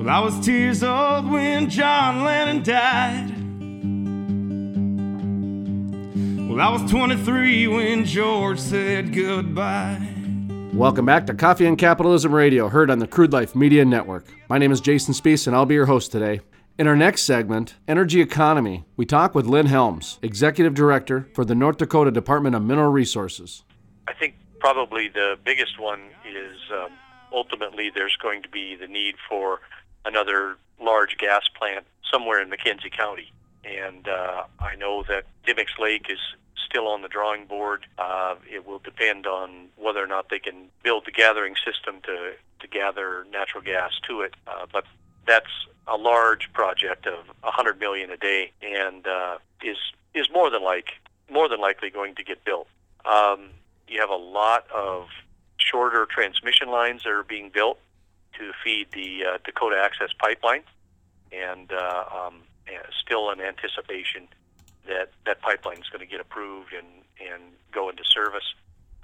Well, I was tears old when John Lennon died. Well, I was 23 when George said goodbye. Welcome back to Coffee and Capitalism Radio, heard on the Crude Life Media Network. My name is Jason Spees, and I'll be your host today. In our next segment, Energy Economy, we talk with Lynn Helms, Executive Director for the North Dakota Department of Mineral Resources. I think probably the biggest one is ultimately there's going to be the need for another large gas plant somewhere in McKenzie County. And I know that Dimmock's Lake is still on the drawing board. It will depend on whether or not they can build the gathering system to gather natural gas to it. But that's a large project of $100 million a day, and is more than likely going to get built. You have a lot of shorter transmission lines that are being built to feed the Dakota Access Pipeline, and still in anticipation that pipeline is going to get approved and go into service.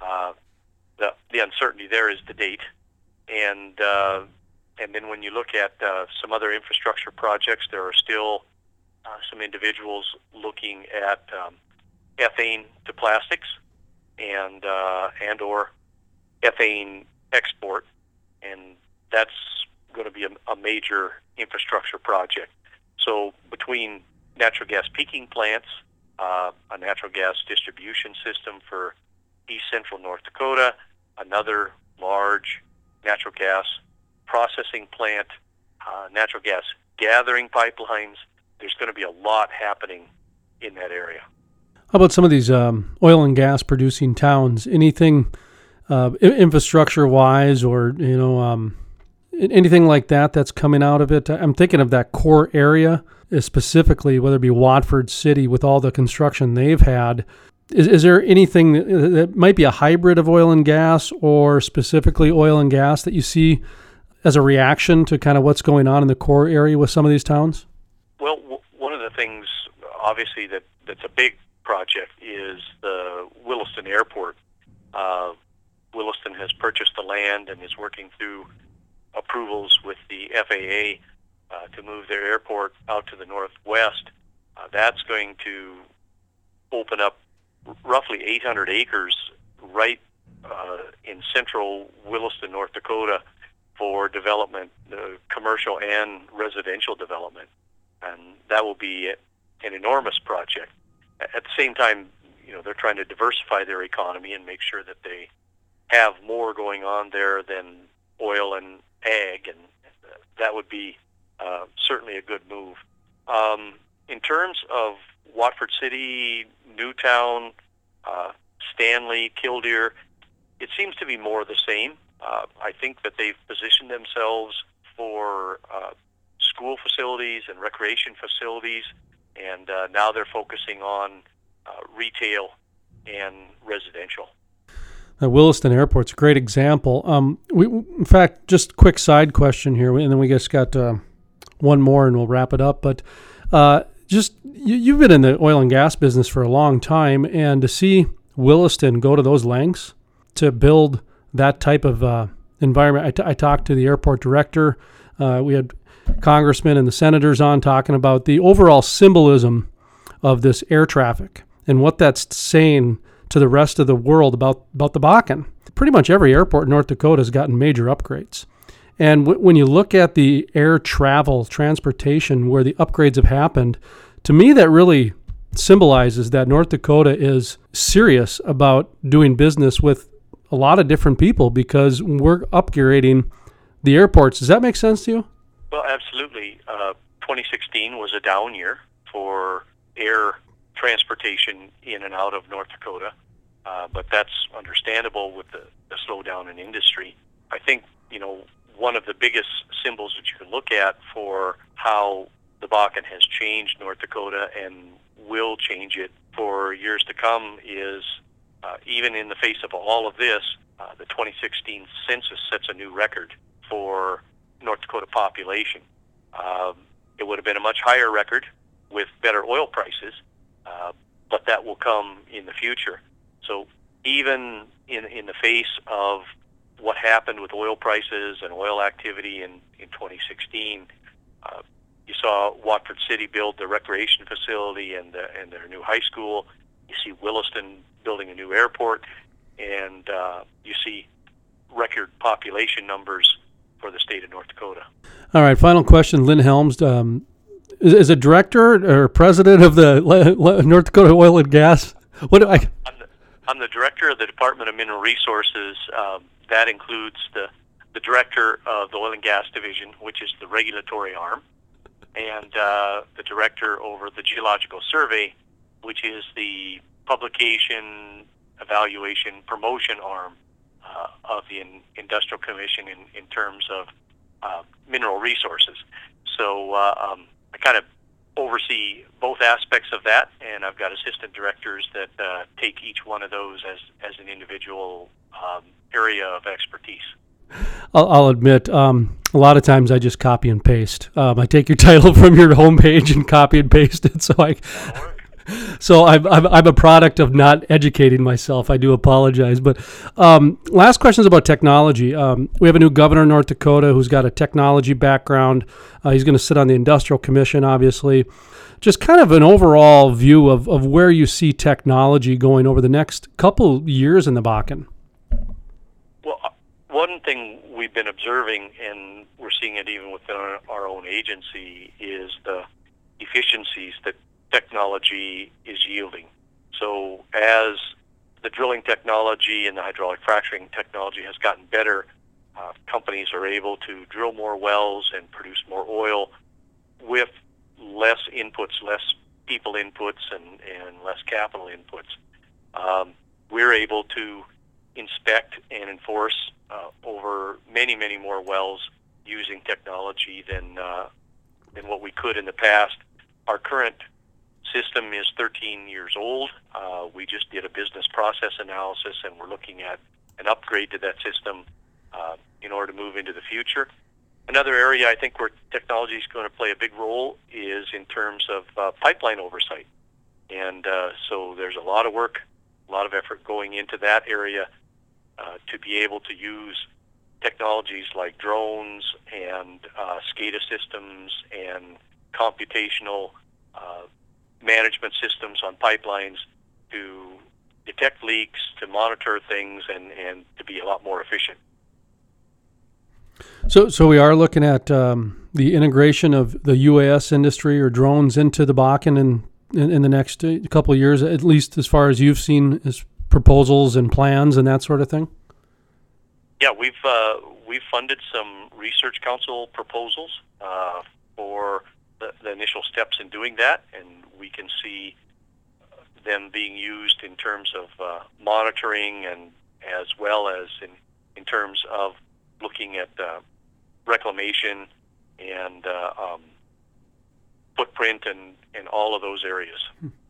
The uncertainty there is the date, and then when you look at some other infrastructure projects, there are still some individuals looking at ethane to plastics and or ethane export, and that's going to be a major infrastructure project. So between natural gas peaking plants, a natural gas distribution system for east central North Dakota, another large natural gas processing plant, natural gas gathering pipelines, there's going to be a lot happening in that area. How about some of these oil and gas producing towns? Anything infrastructure-wise, or anything like that that's coming out of it? I'm thinking of that core area, specifically, whether it be Watford City with all the construction they've had. Is there anything that might be a hybrid of oil and gas, or specifically oil and gas, that you see as a reaction to kind of what's going on in the core area with some of these towns? Well, one of the things, obviously, that's a big project is the Williston Airport. Williston has purchased the land and is working through approvals with the FAA to move their airport out to the northwest. That's going to open up roughly 800 acres right in central Williston, North Dakota, for development, commercial and residential development. And that will be an enormous project. At the same time, they're trying to diversify their economy and make sure that they have more going on there than oil and ag, and that would be certainly a good move. In terms of Watford City, Newtown, Stanley, Killdeer, it seems to be more of the same. I think that they've positioned themselves for school facilities and recreation facilities, and now they're focusing on retail and residential. Williston Airport's a great example. In fact, just a quick side question here, and then we just got one more and we'll wrap it up. But you've been in the oil and gas business for a long time, and to see Williston go to those lengths to build that type of environment. I talked to the airport director. We had congressmen and the senators on talking about the overall symbolism of this air traffic and what that's saying to the rest of the world about the Bakken. Pretty much every airport in North Dakota has gotten major upgrades. And when you look at the air travel, transportation, where the upgrades have happened, to me that really symbolizes that North Dakota is serious about doing business with a lot of different people because we're upgrading the airports. Does that make sense to you? Well, absolutely. 2016 was a down year for air transportation in and out of North Dakota, but that's understandable with the slowdown in industry. I think, one of the biggest symbols that you can look at for how the Bakken has changed North Dakota and will change it for years to come is, even in the face of all of this, the 2016 census sets a new record for North Dakota population. It would have been a much higher record with better oil prices, but that will come in the future. So even in the face of what happened with oil prices and oil activity in 2016. You saw Watford City build their recreation facility and their new high school. You see Williston building a new airport, and you see record population numbers for the state of North Dakota. All right, final question, Lynn Helms. Is a director or president of the North Dakota Oil and Gas? I'm the director of the Department of Mineral Resources. That includes the director of the Oil and Gas Division, which is the regulatory arm, and the director over the Geological Survey, which is the publication, evaluation, promotion arm of the Industrial Commission in terms of mineral resources. So I kind of oversee both aspects of that, and I've got assistant directors that take each one of those as an individual area of expertise. I'll admit, a lot of times I just copy and paste. I take your title from your homepage and copy and paste it. So I'm a product of not educating myself. I do apologize. But last question is about technology. We have a new governor in North Dakota who's got a technology background. He's going to sit on the Industrial Commission, obviously. Just kind of an overall view of where you see technology going over the next couple years in the Bakken. Well, one thing we've been observing, and we're seeing it even within our own agency, is the efficiencies that technology is yielding. So as the drilling technology and the hydraulic fracturing technology has gotten better, companies are able to drill more wells and produce more oil with less inputs, less people inputs, and less capital inputs. We're able to inspect and enforce over many, many more wells using technology than what we could in the past. Our current system is 13 years old. We just did a business process analysis, and we're looking at an upgrade to that system in order to move into the future. Another area I think where technology is going to play a big role is in terms of pipeline oversight. And so there's a lot of work, a lot of effort going into that area to be able to use technologies like drones and SCADA systems and computational management systems on pipelines to detect leaks, to monitor things, and to be a lot more efficient. So we are looking at the integration of the UAS industry or drones into the Bakken in the next couple of years, at least as far as you've seen as proposals and plans and that sort of thing? Yeah, we've funded some research council proposals for the initial steps in doing that, and we can see them being used in terms of monitoring and as well as in terms of looking at reclamation and footprint and all of those areas.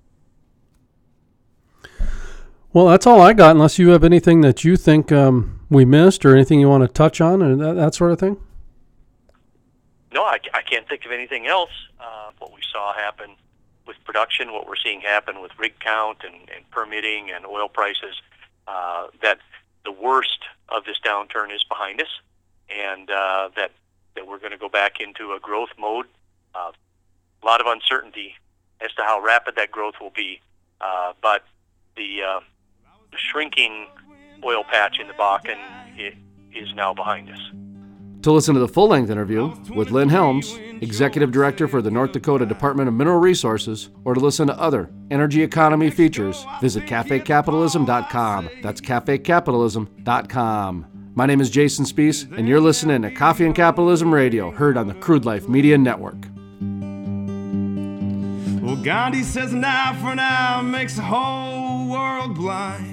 Well, that's all I got, unless you have anything that you think we missed or anything you want to touch on or that sort of thing. No, I can't think of anything else. What we saw happen with production, what we're seeing happen with rig count and permitting and oil prices, that the worst of this downturn is behind us, and that we're going to go back into a growth mode. A lot of uncertainty as to how rapid that growth will be, but the shrinking oil patch in the Bakken is now behind us. To listen to the full-length interview with Lynn Helms, Executive Director for the North Dakota Department of Mineral Resources, or to listen to other energy economy features, visit cafecapitalism.com. That's cafecapitalism.com. My name is Jason Spees, and you're listening to Coffee and Capitalism Radio, heard on the Crude Life Media Network. Well, Gandhi says an eye for an eye makes the whole world blind.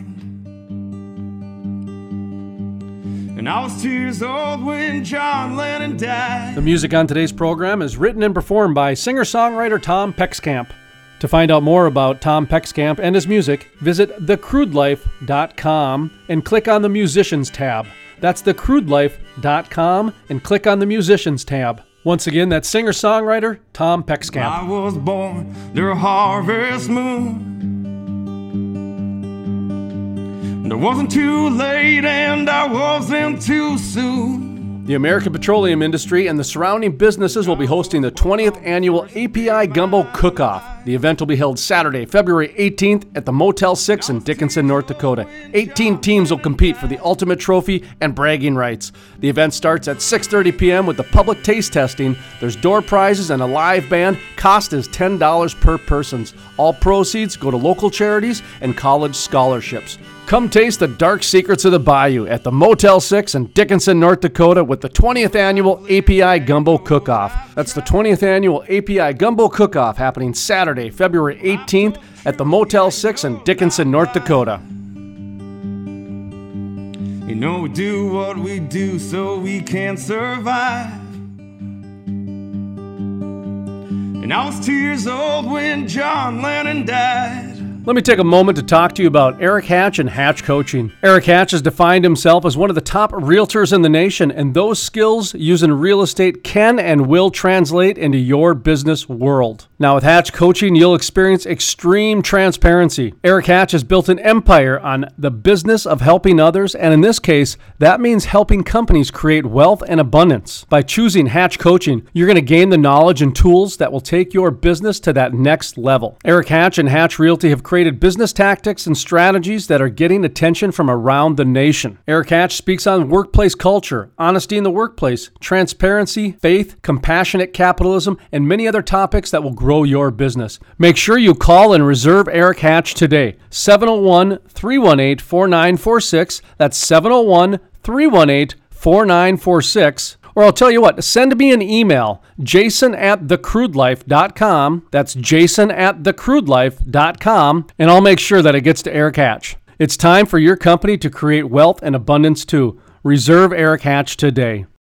And I was 2 years old when John Lennon died. The music on today's program is written and performed by singer-songwriter Tom Peckskamp. To find out more about Tom Peckskamp and his music, visit thecrudelife.com and click on the Musicians tab. That's thecrudelife.com and click on the Musicians tab. Once again, that's singer-songwriter Tom Peckskamp. I was born under a harvest moon. It wasn't too late and I wasn't coming too soon. The American petroleum industry and the surrounding businesses will be hosting the 20th annual API Gumbo Cook-Off. The event will be held Saturday, February 18th at the Motel 6 in Dickinson, North Dakota. 18 teams will compete for the ultimate trophy and bragging rights. The event starts at 6:30 p.m. with the public taste testing. There's door prizes and a live band. Cost is $10 per person. All proceeds go to local charities and college scholarships. Come taste the dark secrets of the bayou at the Motel 6 in Dickinson, North Dakota with the 20th annual API Gumbo Cook-Off. That's the 20th annual API Gumbo Cook-Off happening Saturday, February 18th at the Motel 6 in Dickinson, North Dakota. You know we do what we do so we can survive. And I was 2 years old when John Lennon died. Let me take a moment to talk to you about Eric Hatch and Hatch Coaching. Eric Hatch has defined himself as one of the top realtors in the nation, and those skills used in real estate can and will translate into your business world. Now, with Hatch Coaching, you'll experience extreme transparency. Eric Hatch has built an empire on the business of helping others, and in this case, that means helping companies create wealth and abundance. By choosing Hatch Coaching, you're going to gain the knowledge and tools that will take your business to that next level. Eric Hatch and Hatch Realty have created business tactics and strategies that are getting attention from around the nation. Eric Hatch speaks on workplace culture, honesty in the workplace, transparency, faith, compassionate capitalism, and many other topics that will grow your business. Make sure you call and reserve Eric Hatch today. 701-318-4946. That's 701-318-4946. Or I'll tell you what, send me an email, jason@thecrudelife.com. That's jason@thecrudelife.com, and I'll make sure that it gets to Eric Hatch. It's time for your company to create wealth and abundance too. Reserve Eric Hatch today.